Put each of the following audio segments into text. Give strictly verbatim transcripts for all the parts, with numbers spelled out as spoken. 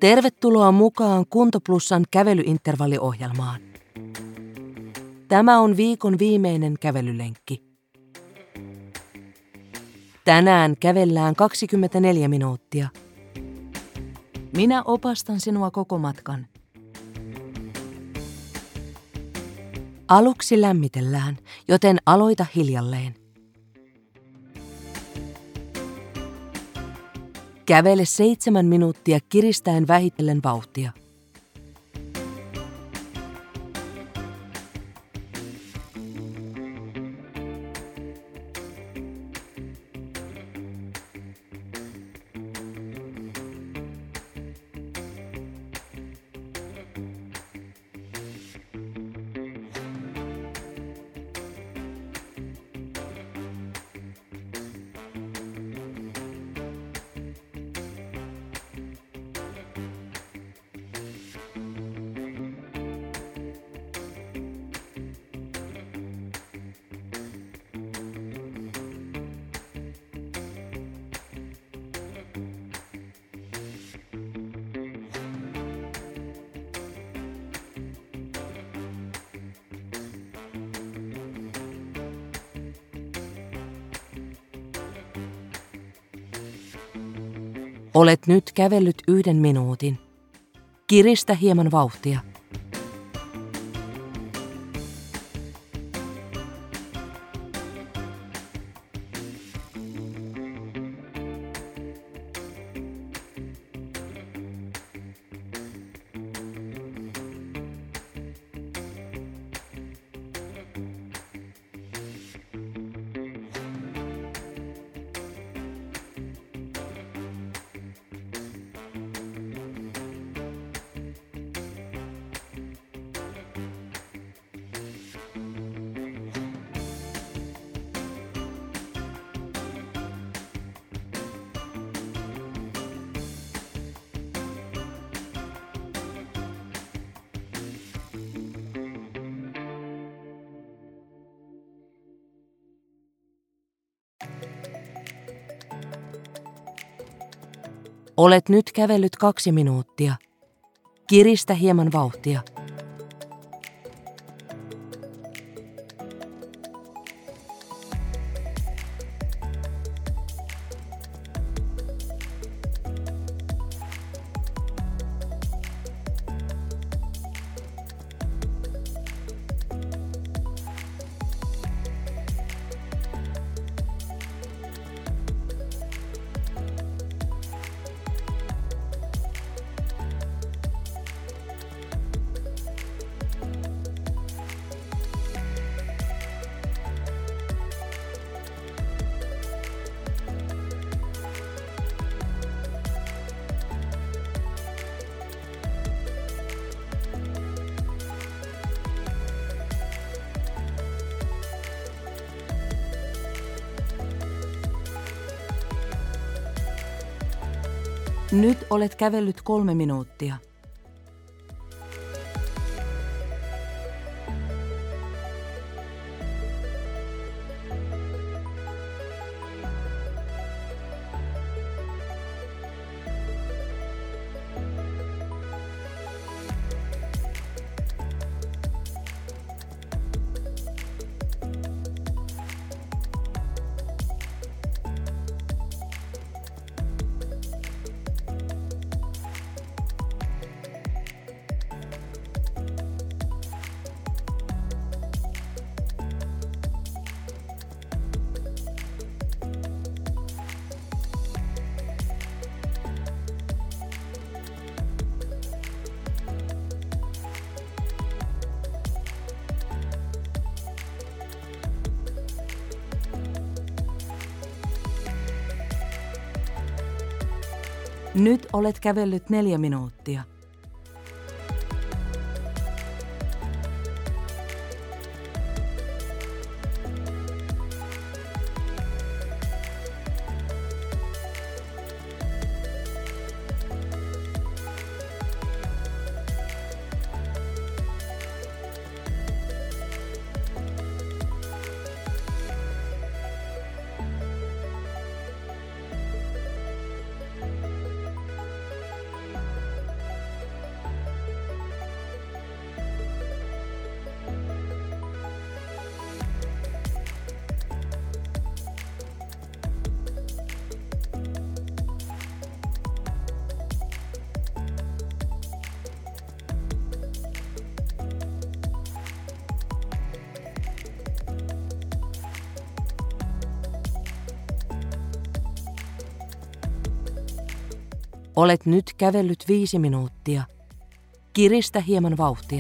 Tervetuloa mukaan Kuntoplussan kävelyintervalliohjelmaan. Tämä on viikon viimeinen kävelylenkki. Tänään kävellään kaksikymmentäneljä minuuttia. Minä opastan sinua koko matkan. Aluksi lämmitellään, joten aloita hiljalleen. Kävele seitsemän minuuttia kiristäen vähitellen vauhtia. Olet nyt kävellyt yhden minuutin. Kiristä hieman vauhtia. Olet nyt kävellyt kaksi minuuttia. Kiristä hieman vauhtia. Nyt olet kävellyt kolme minuuttia. Nyt olet kävellyt neljä minuuttia. Olet nyt kävellyt viisi minuuttia. Kiristä hieman vauhtia.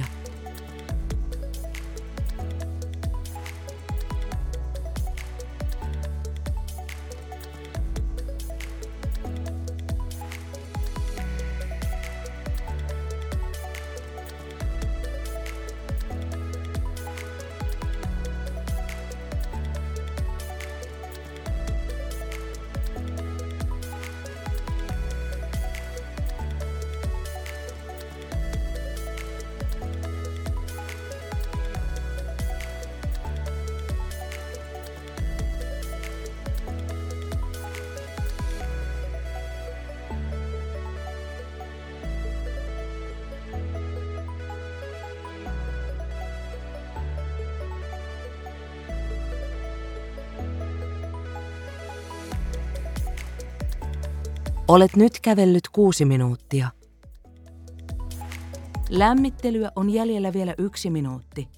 Olet nyt kävellyt kuusi minuuttia. Lämmittelyä on jäljellä vielä yksi minuutti.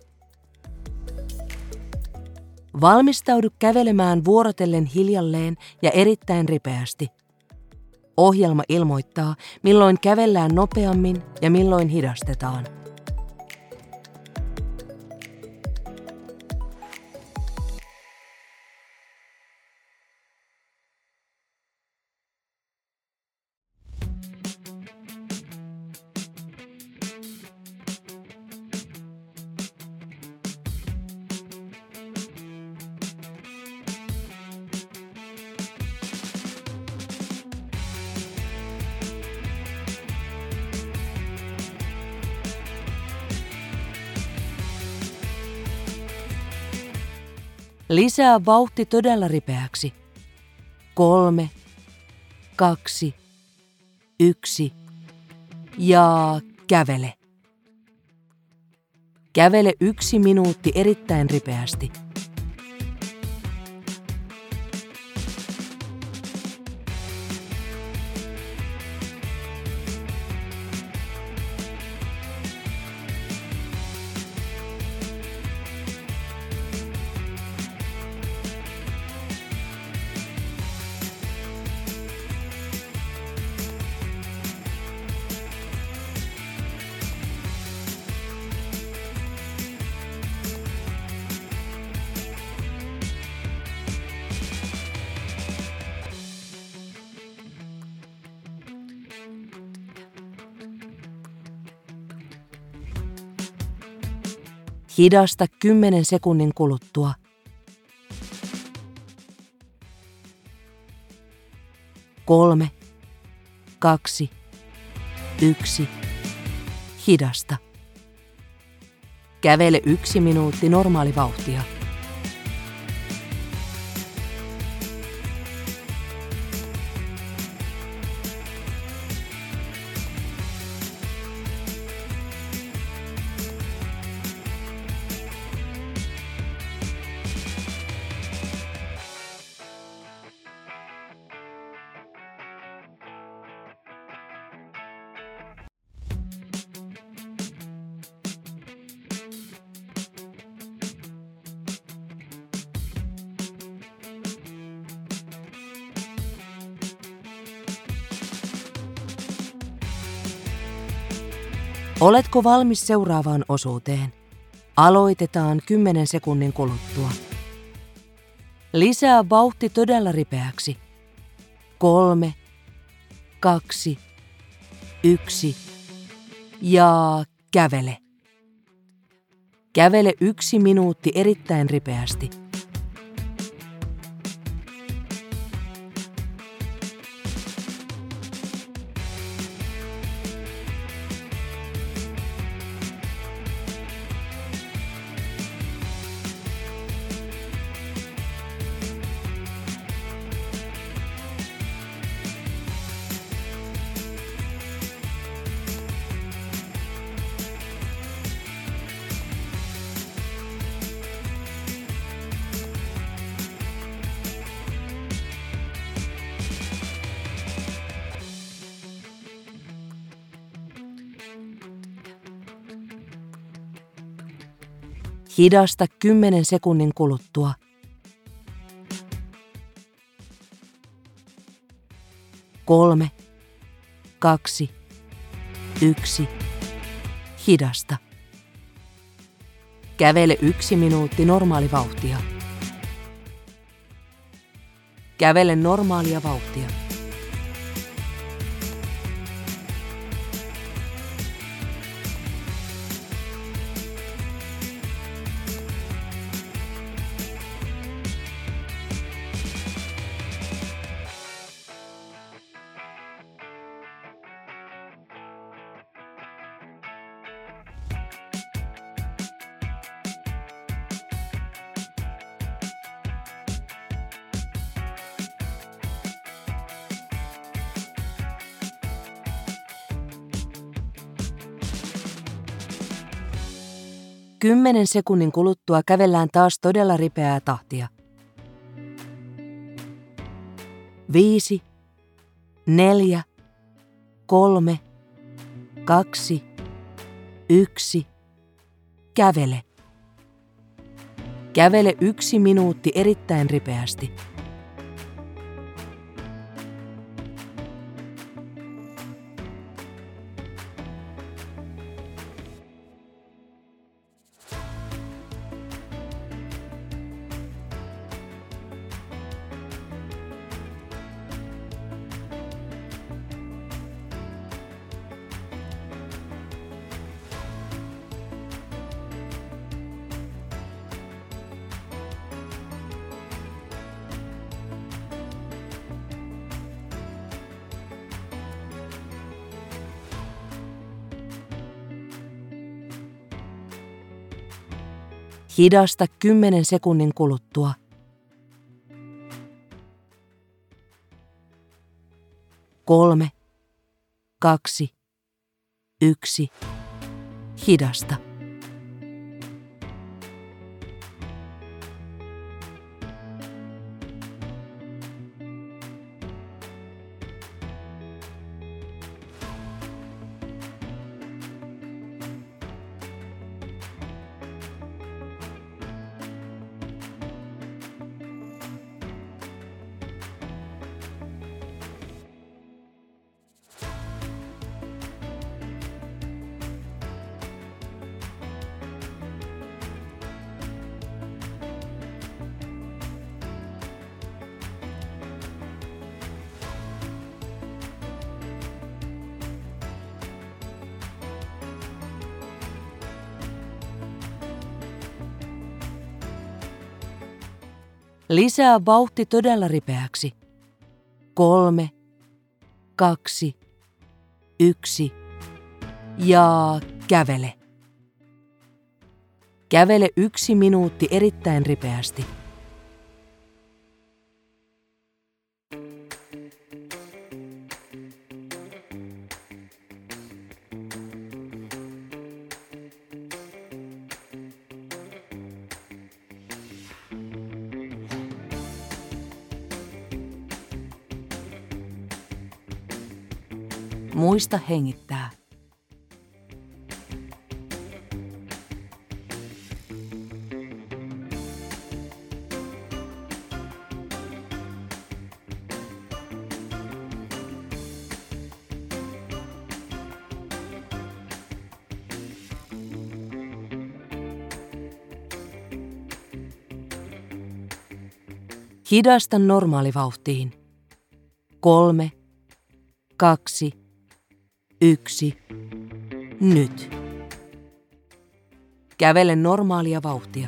Valmistaudu kävelemään vuorotellen hiljalleen ja erittäin ripeästi. Ohjelma ilmoittaa, milloin kävellään nopeammin ja milloin hidastetaan. Lisää vauhti todella ripeäksi. Kolme, kaksi, yksi ja kävele. Kävele yksi minuutti erittäin ripeästi. Hidasta kymmenen sekunnin kuluttua. Kolme, kaksi, yksi. Hidasta. Kävele yksi minuutti normaalivauhtia. Oletko valmis seuraavaan osuuteen? Aloitetaan kymmenen sekunnin kuluttua. Lisää vauhti todella ripeäksi. Kolme, kaksi, yksi ja kävele. Kävele yksi minuutti erittäin ripeästi. Hidasta kymmenen sekunnin kuluttua. Kolme, kaksi, yksi, hidasta. Kävele yksi minuutti normaalivauhtia. Kävele normaalia vauhtia. Kymmenen sekunnin kuluttua kävellään taas todella ripeää tahtia. Viisi, neljä, kolme, kaksi, yksi, kävele. Kävele yksi minuutti erittäin ripeästi. Hidasta kymmenen sekunnin kuluttua. Kolme, kaksi, yksi, hidasta. Lisää vauhti todella ripeäksi. Kolme, kaksi, yksi ja kävele. Kävele yksi minuutti erittäin ripeästi. Muista hengittää. Hidasta normaalivauhtiin. Kolme, kaksi, yksi, nyt. Kävele normaalia vauhtia.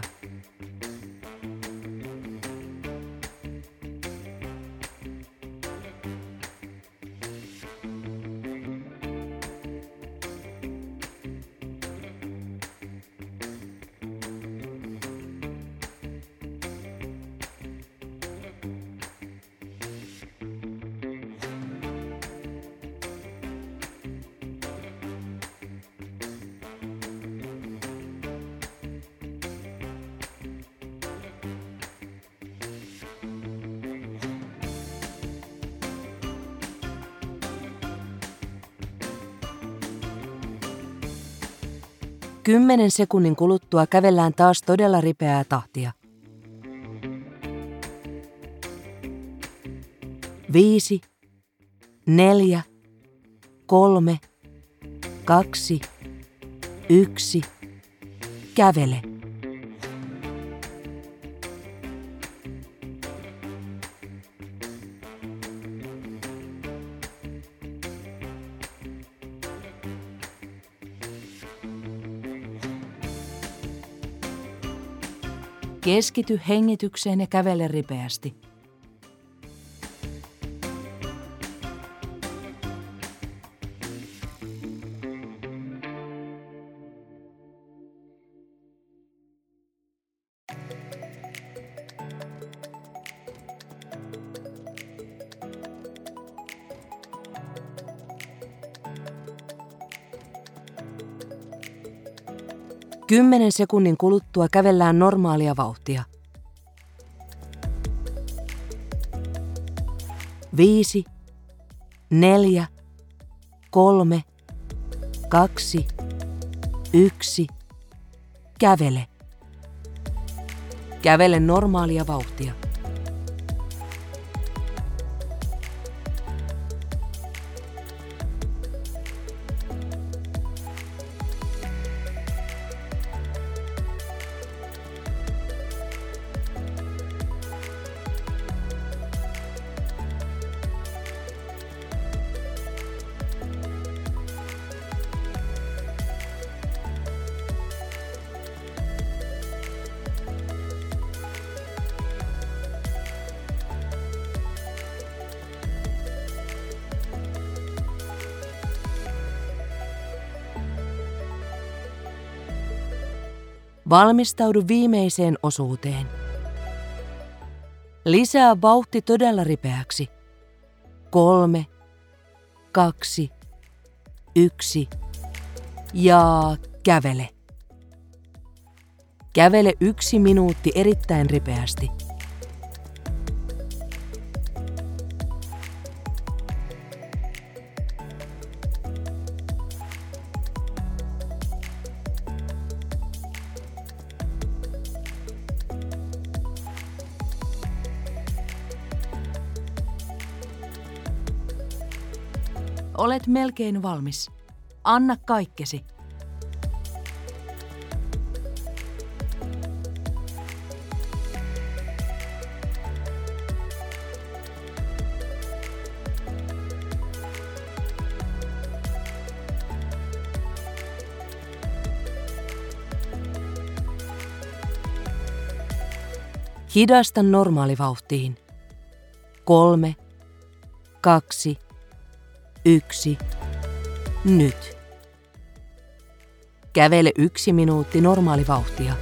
Kymmenen sekunnin kuluttua kävellään taas todella ripeää tahtia. Viisi, neljä, kolme, kaksi, yksi, kävele. Keskity hengitykseen ja kävele ripeästi. Kymmenen sekunnin kuluttua kävellään normaalia vauhtia. Viisi, neljä, kolme, kaksi, yksi, kävele. Kävele normaalia vauhtia. Valmistaudu viimeiseen osuuteen. Lisää vauhti todella ripeäksi. Kolme, kaksi, yksi ja kävele. Kävele yksi minuutti erittäin ripeästi. Olet melkein valmis. Anna kaikkesi. Hidasta normaalivauhtiin. Kolme, kaksi, yksi, nyt. Kävele yksi minuutti normaalivauhtia.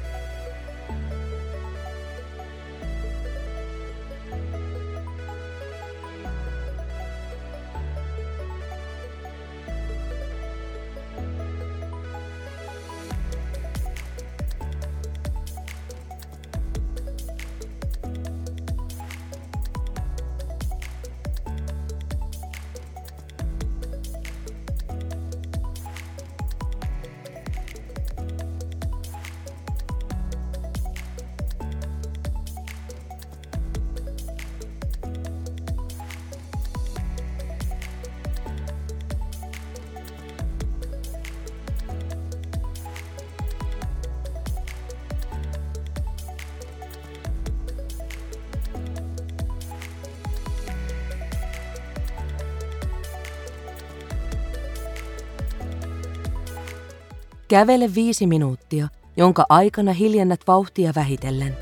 Kävele viisi minuuttia, jonka aikana hiljennät vauhtia vähitellen.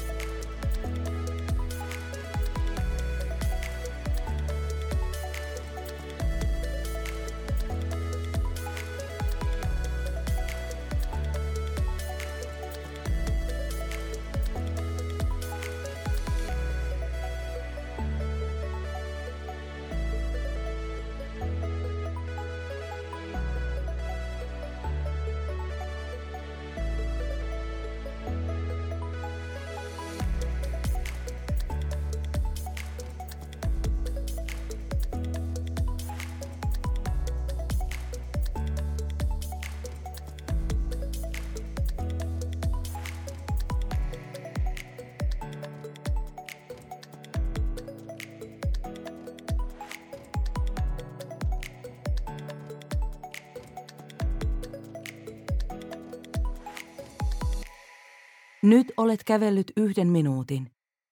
Nyt olet kävellyt yhden minuutin.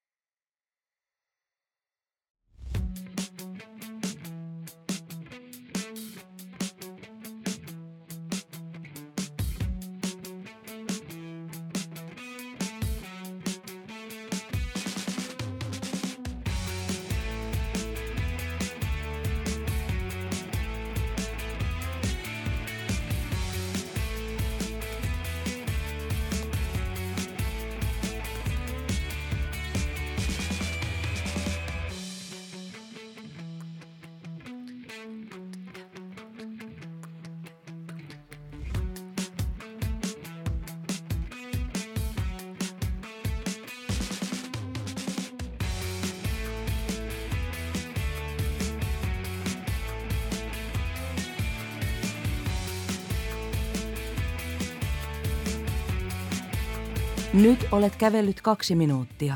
Nyt olet kävellyt kaksi minuuttia.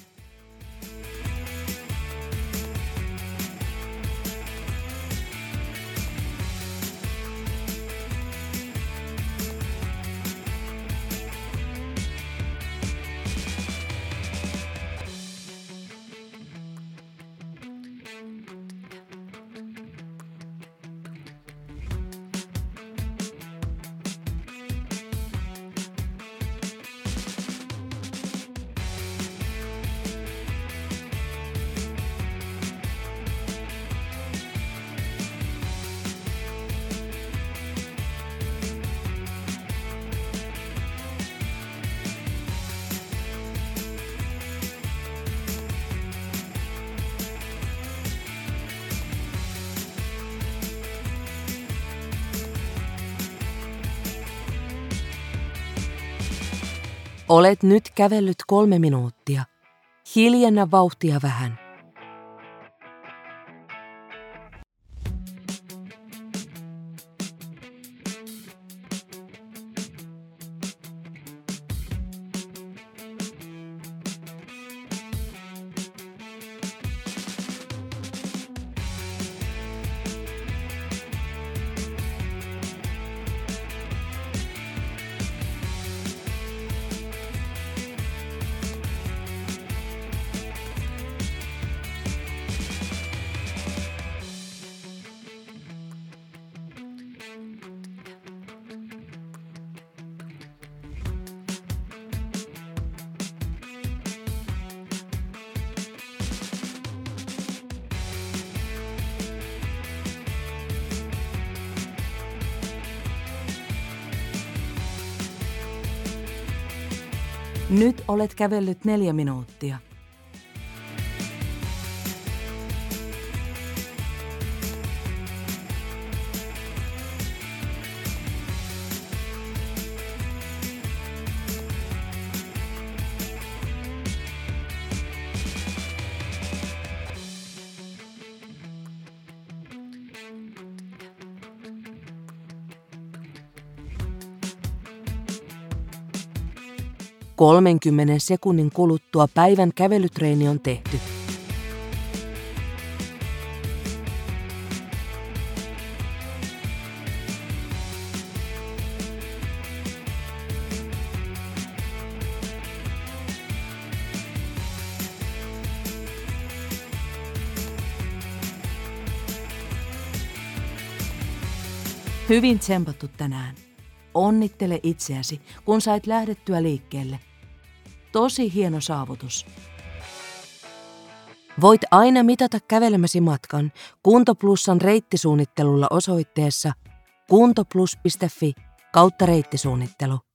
Olet nyt kävellyt kolme minuuttia. Hiljennä vauhtia vähän. Nyt olet kävellyt neljä minuuttia. kolmenkymmenen sekunnin kuluttua päivän kävelytreeni on tehty. Hyvin tsempattu tänään. Onnittele itseäsi, kun sait lähdettyä liikkeelle. Tosi hieno saavutus. Voit aina mitata kävelemäsi matkan Kuntoplussan reittisuunnittelulla osoitteessa kuntoplus piste fi kautta reittisuunnittelu.